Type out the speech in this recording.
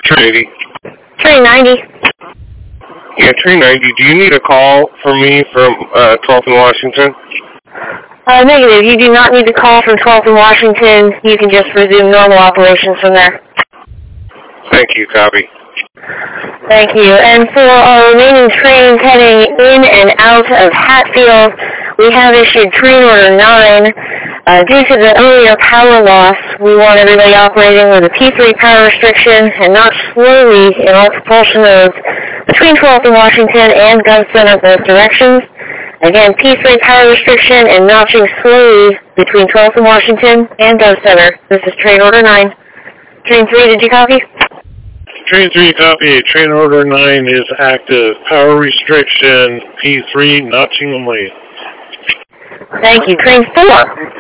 Train 80. Train 90. Yeah, Train 90. Do you need a call from me from 12th and Washington? Negative. You do not need to call from 12th and Washington. You can just resume normal operations from there. Thank you, copy. Thank you. And for our remaining trains heading in and out of Hatfield, we have issued train order 9. Due to the earlier power loss, we want everybody operating with a P3 power restriction and not slowly in all propulsion modes between 12th and Washington and Gun Center both directions. Again, P3 power restriction and notching slowly between 12th and Washington and Gun Center. This is train order 9. Train 3, did you copy? Train 3, copy. Train order 9 is active. Power restriction, P3, notching only. Thank you. Train 4.